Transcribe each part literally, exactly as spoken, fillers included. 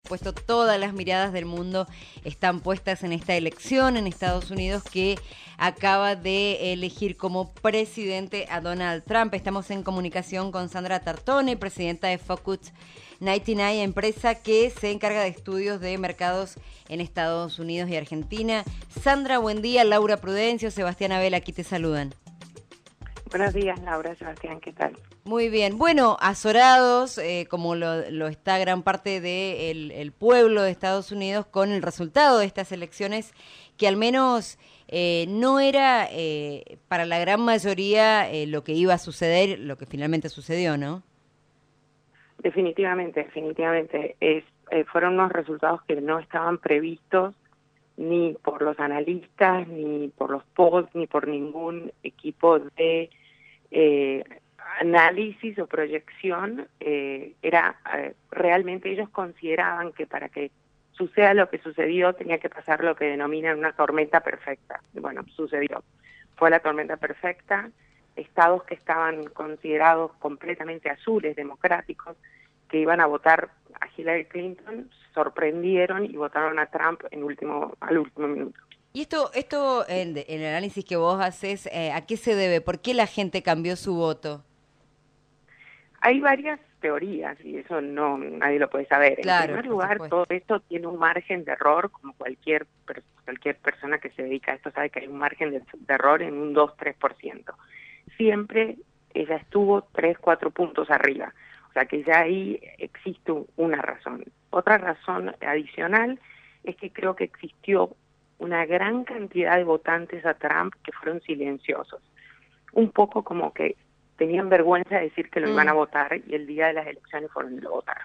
supuesto, todas las miradas del mundo están puestas en esta elección en Estados Unidos que acaba de elegir como presidente a Donald Trump. Estamos en comunicación con Sandra Tartone, presidenta de Focus noventa y nueve, empresa que se encarga de estudios de mercados en Estados Unidos y Argentina. Sandra, buen día. Laura Prudencio, Sebastián Abel, aquí te saludan. Buenos días, Laura, Sebastián, ¿qué tal? Muy bien. Bueno, azorados, eh, como lo, lo está gran parte del de el pueblo de Estados Unidos con el resultado de estas elecciones, que al menos eh, no era eh, para la gran mayoría eh, lo que iba a suceder, lo que finalmente sucedió, ¿no? Definitivamente, definitivamente. Es, eh, fueron unos resultados que no estaban previstos ni por los analistas, ni por los polls, ni por ningún equipo de eh, análisis o proyección. Eh, era eh, realmente ellos consideraban que para que suceda lo que sucedió tenía que pasar lo que denominan una tormenta perfecta. Bueno, sucedió. Fue la tormenta perfecta. Estados que estaban considerados completamente azules, democráticos, que iban a votar a Hillary Clinton, sorprendieron y votaron a Trump en último, al último minuto. Y esto, esto en, en el análisis que vos haces, eh, ¿a qué se debe? ¿Por qué la gente cambió su voto? Hay varias teorías y eso no nadie lo puede saber. Claro, en primer lugar, todo esto tiene un margen de error, como cualquier cualquier persona que se dedica a esto sabe que hay un margen de, de error en un dos a tres por ciento. Siempre ella estuvo tres a cuatro puntos arriba, o sea que ya ahí existe una razón. Otra razón adicional es que creo que existió una gran cantidad de votantes a Trump que fueron silenciosos, un poco como que tenían vergüenza de decir que lo mm. iban a votar y el día de las elecciones fueron y lo votaron.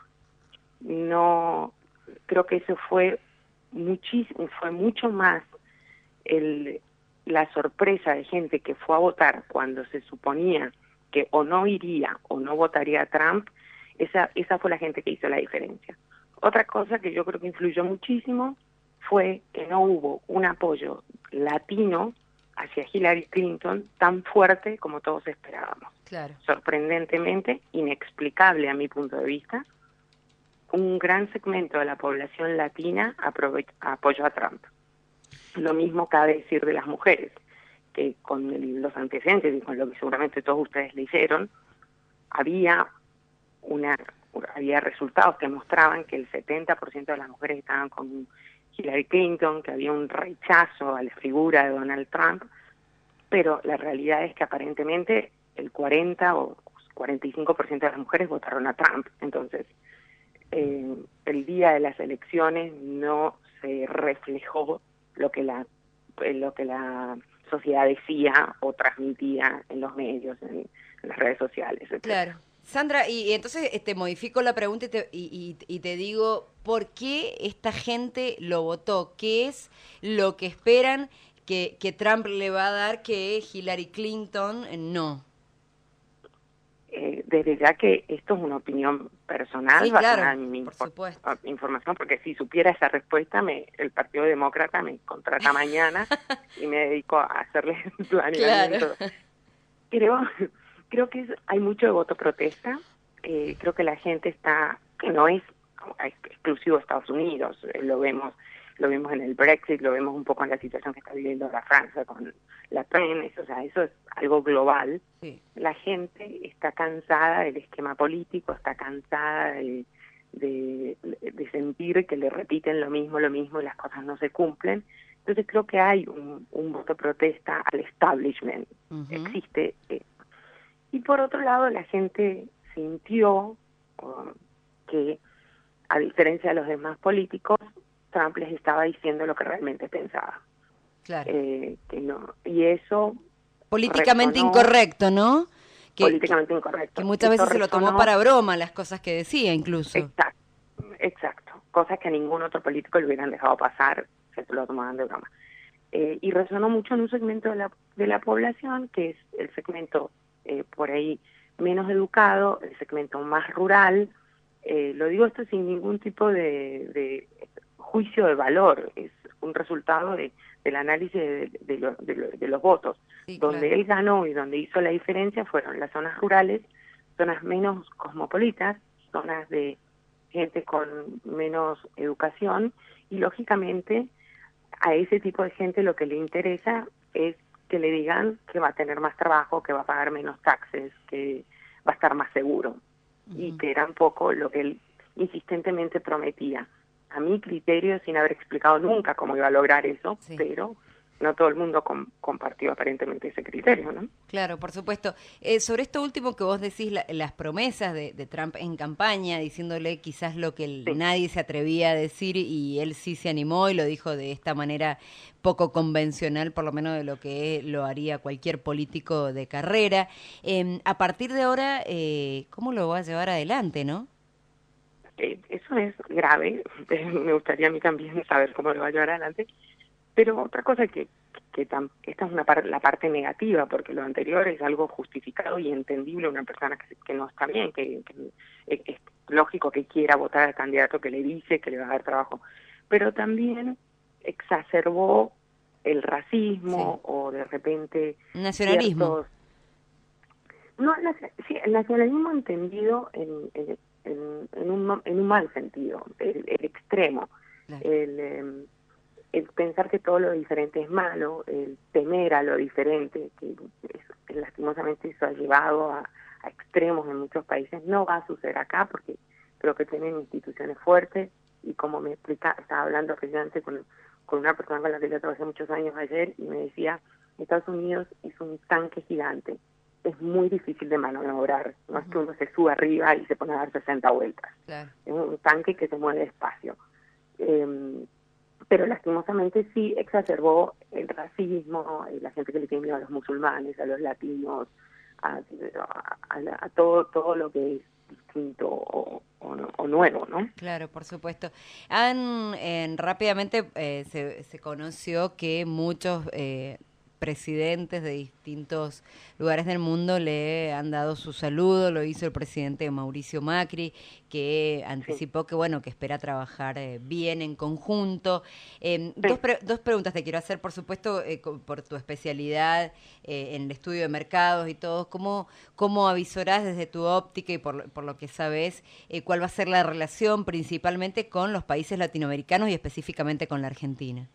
No, creo que eso fue muchísimo, fue mucho más el, la sorpresa de gente que fue a votar cuando se suponía que o no iría o no votaría a Trump. Esa, esa fue la gente que hizo la diferencia. Otra cosa que yo creo que influyó muchísimo fue que no hubo un apoyo latino hacia Hillary Clinton tan fuerte como todos esperábamos. Claro. Sorprendentemente, inexplicable a mi punto de vista, un gran segmento de la población latina apoyó a Trump. Lo mismo cabe decir de las mujeres, que con el, los antecedentes y con lo que seguramente todos ustedes leyeron, había una había resultados que mostraban que el setenta por ciento de las mujeres estaban con Hillary Clinton, que había un rechazo a la figura de Donald Trump, pero la realidad es que aparentemente el cuarenta o cuarenta y cinco por ciento de las mujeres votaron a Trump. Entonces, eh, el día de las elecciones no se reflejó lo que la lo que la sociedad decía o transmitía en los medios, en, en las redes sociales, etcétera. Claro. Sandra, y, y entonces te este, modifico la pregunta y te, y, y, y te digo, ¿por qué esta gente lo votó? ¿Qué es lo que esperan que, que Trump le va a dar que Hillary Clinton no? Eh, desde ya que esto es una opinión personal, sí, basada claro, en mi por info supuesto. información, porque si supiera esa respuesta, me, el Partido Demócrata me contrata mañana y me dedico a hacerle planeamiento. Claro. Creo, creo que es, hay mucho de voto protesta. Eh, creo que la gente está, que no es exclusivo de Estados Unidos, eh, lo vemos lo vemos en el Brexit, lo vemos un poco en la situación que está viviendo la Francia con la Pen, o sea, eso es algo global. Sí. La gente está cansada del esquema político, está cansada de, de, de sentir que le repiten lo mismo, lo mismo y las cosas no se cumplen. Entonces creo que hay un, un voto de protesta al establishment, uh-huh. existe. Eh. Y por otro lado, la gente sintió uh, que, a diferencia de los demás políticos, Trump les estaba diciendo lo que realmente pensaba. Claro. Eh, que no, y eso... Políticamente resonó, incorrecto, ¿no? Que, políticamente que, incorrecto. Que muchas eso veces se resonó, lo tomó para broma las cosas que decía, incluso. Exacto, exacto. Cosas que a ningún otro político le hubieran dejado pasar, que se lo tomaban de broma. Eh, y resonó mucho en un segmento de la, de la población, que es el segmento eh, por ahí menos educado, el segmento más rural. Eh, lo digo esto sin ningún tipo de... de juicio de valor, es un resultado de, del análisis de, de, lo, de, lo, de los votos. Sí, donde claro. él ganó y donde hizo la diferencia fueron las zonas rurales, zonas menos cosmopolitas, zonas de gente con menos educación, y lógicamente a ese tipo de gente lo que le interesa es que le digan que va a tener más trabajo, que va a pagar menos taxes, que va a estar más seguro, uh-huh. y que era un poco lo que él insistentemente prometía. A mi criterio, sin haber explicado nunca cómo iba a lograr eso, sí. pero no todo el mundo com- compartió aparentemente ese criterio, ¿no? Claro, por supuesto. Eh, sobre esto último que vos decís, la, las promesas de, de Trump en campaña, diciéndole quizás lo que el, sí. nadie se atrevía a decir, y él sí se animó y lo dijo de esta manera poco convencional, por lo menos de lo que lo haría cualquier político de carrera. Eh, a partir de ahora, eh, ¿cómo lo va a llevar adelante, no? Eh, eso es grave. Me gustaría a mí también saber cómo lo va a llevar adelante. Pero otra cosa que, que tam, esta es una par, la parte negativa, porque lo anterior es algo justificado y entendible, una persona que, que no está bien, que, que es, es lógico que quiera votar al candidato que le dice que le va a dar trabajo, pero también exacerbó el racismo, sí. o de repente nacionalismo. Ciertos, no, sí, el nacionalismo entendido en, en, en, en, un, en un mal sentido, el, el extremo, claro. el... Eh, el pensar que todo lo diferente es malo, el temer a lo diferente, que, que lastimosamente eso ha llevado a, a extremos en muchos países, no va a suceder acá porque creo que tienen instituciones fuertes, y como me explica, estaba hablando precisamente con, con una persona con la que yo trabajé muchos años ayer, y me decía, Estados Unidos es un tanque gigante, es muy difícil de maniobrar, no uh-huh. es que uno se sube arriba y se pone a dar sesenta vueltas, claro. es un tanque que se mueve despacio. Eh, pero lastimosamente sí exacerbó el racismo, la gente que le tiene miedo a los musulmanes, a los latinos, a, a, a, a todo todo lo que es distinto o, o, o nuevo, ¿no? Claro, por supuesto. Han eh, rápidamente eh, se, se conoció que muchos eh, presidentes de distintos lugares del mundo le han dado su saludo. Lo hizo el presidente Mauricio Macri, que anticipó sí. que bueno que espera trabajar eh, bien en conjunto. Eh, sí. dos, pre- dos preguntas te quiero hacer, por supuesto, eh, por tu especialidad eh, en el estudio de mercados y todo. ¿Cómo, cómo avisorás desde tu óptica y por, por lo que sabes eh, cuál va a ser la relación principalmente con los países latinoamericanos y específicamente con la Argentina?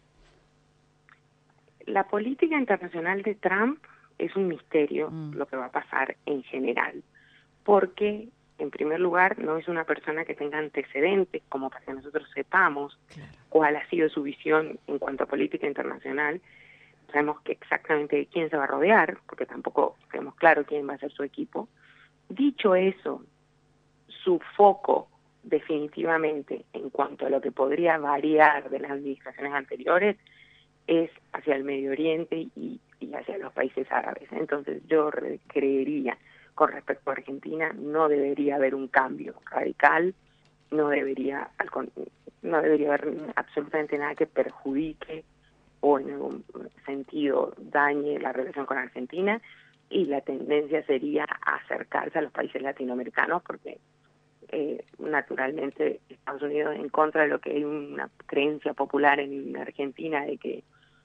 La política internacional de Trump es un misterio, mm. lo que va a pasar en general, porque en primer lugar no es una persona que tenga antecedentes como para que nosotros sepamos claro. cuál ha sido su visión en cuanto a política internacional. Sabemos que exactamente de quién se va a rodear, porque tampoco tenemos claro quién va a ser su equipo. Dicho eso, su foco definitivamente en cuanto a lo que podría variar de las administraciones anteriores es hacia el Medio Oriente y, y hacia los países árabes. Entonces yo creería, con respecto a Argentina, no debería haber un cambio radical, no debería, no debería haber absolutamente nada que perjudique o en algún sentido dañe la relación con Argentina, y la tendencia sería acercarse a los países latinoamericanos, porque eh, naturalmente Estados Unidos, en contra de lo que hay una creencia popular en Argentina de que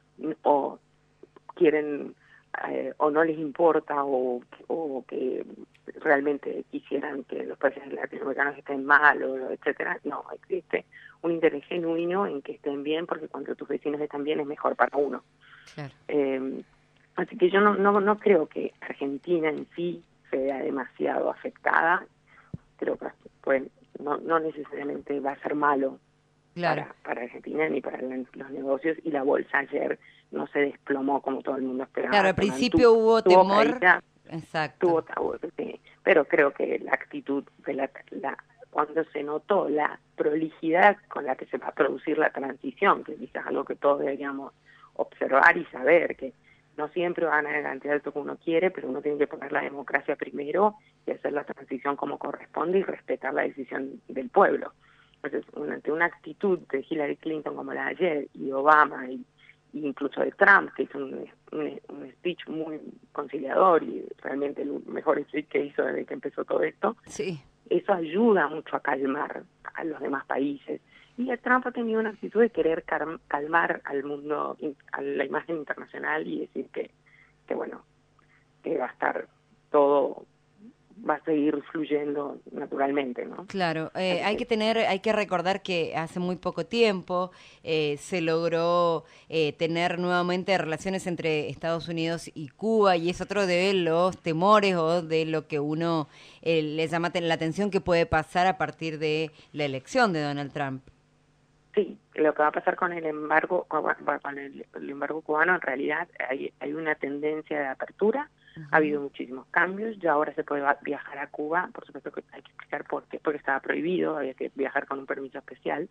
o quieren eh, o no les importa o, o que realmente quisieran que los países latinoamericanos estén mal, o etcétera. No, existe un interés genuino en que estén bien, porque cuando tus vecinos están bien es mejor para uno. Claro. Eh, así que yo no, no, no creo que Argentina en sí se vea demasiado afectada. Creo que pues, no, no necesariamente va a ser malo Claro. Para, para Argentina ni para los negocios, y la bolsa ayer no se desplomó como todo el mundo esperaba. Claro, al principio tu, hubo temor, caída, exacto. Tuvo, tuvo, sí, pero creo que la actitud de la, la cuando se notó la prolijidad con la que se va a producir la transición, que quizás algo que todos deberíamos observar y saber, que no siempre van a ganar la cantidad de alto que uno quiere, pero uno tiene que poner la democracia primero y hacer la transición como corresponde y respetar la decisión del pueblo. Entonces, ante una actitud de Hillary Clinton como la de ayer, y Obama, y, y incluso de Trump, que hizo un, un, un speech muy conciliador, y realmente el mejor speech que hizo desde que empezó todo esto, sí. eso ayuda mucho a calmar a los demás países. Y Trump ha tenido una actitud de querer calmar al mundo, a la imagen internacional, y decir que, que bueno, que va a estar todo va a seguir fluyendo naturalmente, ¿no? Claro, eh, hay que tener, hay que recordar que hace muy poco tiempo eh, se logró eh, tener nuevamente relaciones entre Estados Unidos y Cuba, y es otro de los temores o de lo que uno eh, le llama la atención que puede pasar a partir de la elección de Donald Trump. Sí, lo que va a pasar con el embargo, con el, el embargo cubano, en realidad hay, hay una tendencia de apertura. Uh-huh. Ha habido muchísimos cambios, ya ahora se puede viajar a Cuba, por supuesto que hay que explicar por qué, porque estaba prohibido, había que viajar con un permiso especial.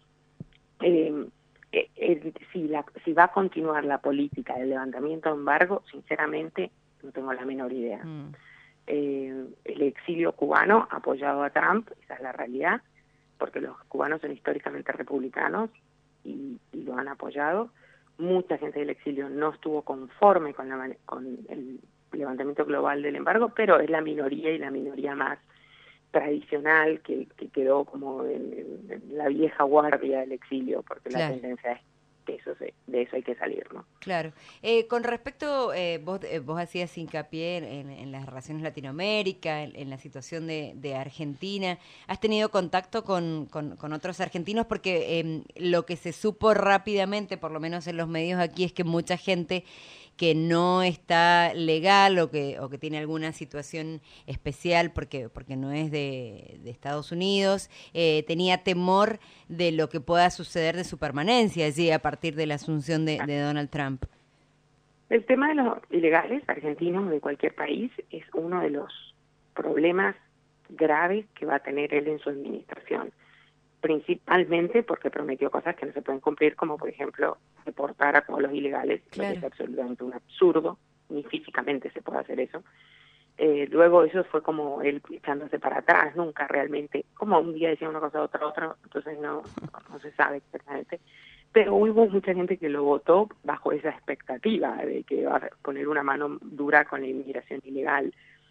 Eh, eh, eh, si, la, si va a continuar la política del levantamiento de embargo, sinceramente no tengo la menor idea. Uh-huh. Eh, el exilio cubano ha apoyado a Trump, esa es la realidad, porque los cubanos son históricamente republicanos y, y lo han apoyado. Mucha gente del exilio no estuvo conforme con, la, con el levantamiento global del embargo, pero es la minoría y la minoría más tradicional que, que quedó como en, en, en la vieja guardia del exilio, porque claro. La tendencia es que eso se, de eso hay que salir, ¿no? Claro. Eh, con respecto, eh, vos, eh, vos hacías hincapié en, en las relaciones Latinoamérica, en, en la situación de, de Argentina. ¿Has tenido contacto con, con, con otros argentinos? Porque eh, lo que se supo rápidamente, por lo menos en los medios aquí, es que mucha gente que no está legal o que o que tiene alguna situación especial porque porque no es de, de Estados Unidos, eh, tenía temor de lo que pueda suceder de su permanencia allí a partir de la asunción de, de Donald Trump. El tema de los ilegales argentinos de cualquier país es uno de los problemas graves que va a tener él en su administración, principalmente porque prometió cosas que no se pueden cumplir, como por ejemplo deportar a todos los ilegales, claro. Lo que es absolutamente un absurdo, ni físicamente se puede hacer eso. Eh, luego eso fue como él echándose para atrás, nunca realmente, como un día decía una cosa, otra, otra, entonces no, no se sabe exactamente. Pero hubo mucha gente que lo votó bajo esa expectativa de que va a poner una mano dura con la inmigración ilegal.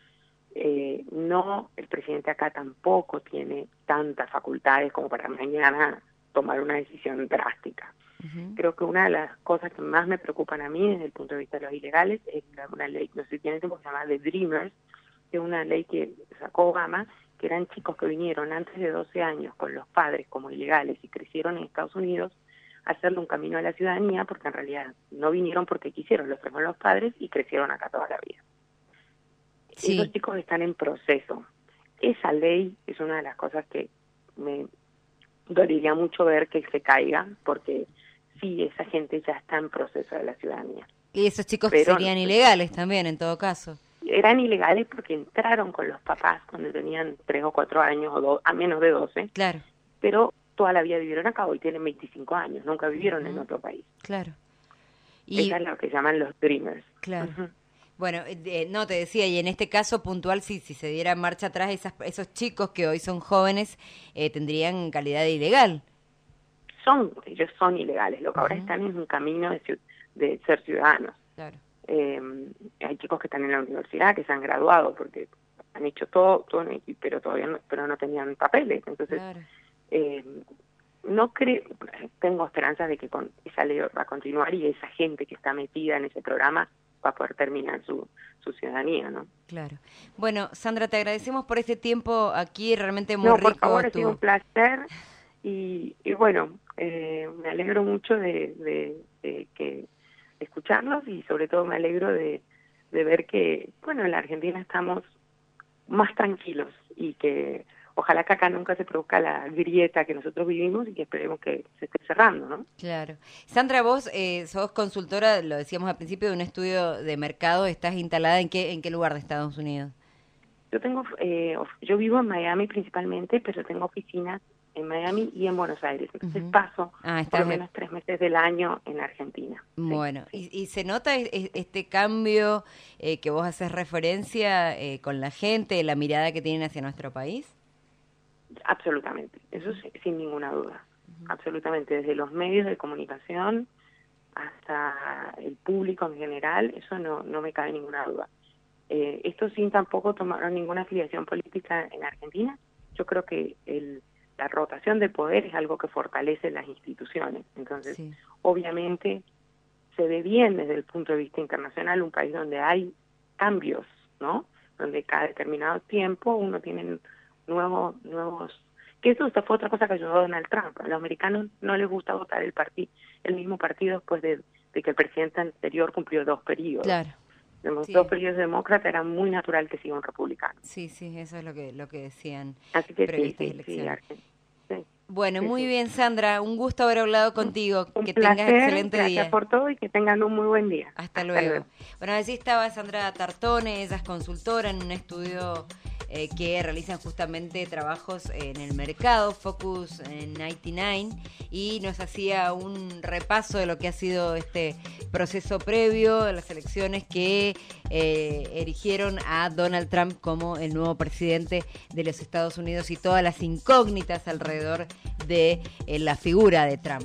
Eh, no, el presidente acá tampoco tiene tantas facultades como para mañana tomar una decisión drástica. Uh-huh. Creo que una de las cosas que más me preocupan a mí desde el punto de vista de los ilegales es una ley, no sé si tiene tiempo, que se llama The Dreamers, que es una ley que sacó Obama, que eran chicos que vinieron antes de doce años con los padres como ilegales y crecieron en Estados Unidos, a hacerle un camino a la ciudadanía, porque en realidad no vinieron porque quisieron, los trajeron los padres y crecieron acá toda la vida. Sí. Esos chicos están en proceso. Esa ley es una de las cosas que me dolería mucho ver que se caiga, porque sí, esa gente ya está en proceso de la ciudadanía. Y esos chicos Pero, serían ilegales también, en todo caso. Eran ilegales porque entraron con los papás cuando tenían tres o cuatro años, o do, a menos de doce. Claro. Pero toda la vida vivieron acá, hoy tienen veinticinco años, nunca vivieron uh-huh. en otro país. Claro. Y esa es lo que llaman los dreamers. Claro. Uh-huh. Bueno, eh, no, te decía, y en este caso puntual, si, si se diera marcha atrás, esas, esos chicos que hoy son jóvenes eh, tendrían calidad de ilegal. Son, ellos son ilegales, lo que uh-huh. ahora están en un camino de, de ser ciudadanos. Claro. Eh, hay chicos que están en la universidad, que se han graduado, porque han hecho todo, todo pero todavía no, pero no tenían papeles, entonces... Claro. Eh, no creo, tengo esperanzas de que con esa ley va a continuar y esa gente que está metida en ese programa va a poder terminar su, su ciudadanía, ¿no? Claro. Bueno, Sandra, te agradecemos por este tiempo aquí, realmente muy no, rico. por favor, tu... ha sido un placer y, y bueno, eh, me alegro mucho de, de, de que escucharlos y sobre todo me alegro de, de ver que, bueno, en la Argentina estamos más tranquilos y que ojalá que acá nunca se produzca la grieta que nosotros vivimos y que esperemos que se esté cerrando, ¿no? Claro. Sandra, vos eh, sos consultora, lo decíamos al principio, de un estudio de mercado. ¿Estás instalada en qué en qué lugar de Estados Unidos? Yo tengo, eh, yo vivo en Miami principalmente, pero tengo oficinas en Miami y en Buenos Aires. Entonces uh-huh. paso ah, por lo menos tres meses del año en Argentina. Bueno, sí. ¿Y, ¿y se nota este cambio eh, que vos haces referencia eh, con la gente, la mirada que tienen hacia nuestro país? Absolutamente, eso sí, sin ninguna duda, uh-huh. absolutamente, desde los medios de comunicación hasta el público en general, eso no, no me cabe ninguna duda. Eh, esto sin tampoco tomar ninguna afiliación política en Argentina, yo creo que el, la rotación de poder es algo que fortalece las instituciones, entonces sí. obviamente se ve bien desde el punto de vista internacional un país donde hay cambios, ¿no? donde cada determinado tiempo uno tiene nuevos, nuevos, que eso fue otra cosa que ayudó a Donald Trump. A los americanos no les gusta votar el partido, el mismo partido después de, de que el presidente anterior cumplió dos periodos. Claro. Los Sí. dos periodos demócratas era muy natural que siga un republicano. Sí, sí, eso es lo que lo que decían Así que sí, previstas sí, elecciones. sí, Argen- sí. Bueno, Sí, muy sí. bien, Sandra, un gusto haber hablado contigo. Un Que placer, tengas excelente gracias día. por todo y que tengan un muy buen día. Hasta luego. Bueno, así estaba Sandra Tartone, ella es consultora en un estudio eh, que realizan justamente trabajos en el mercado, Focus noventa y nueve, y nos hacía un repaso de lo que ha sido este proceso previo de las elecciones que eh, erigieron a Donald Trump como el nuevo presidente de los Estados Unidos y todas las incógnitas alrededor de eh, la figura de Trump.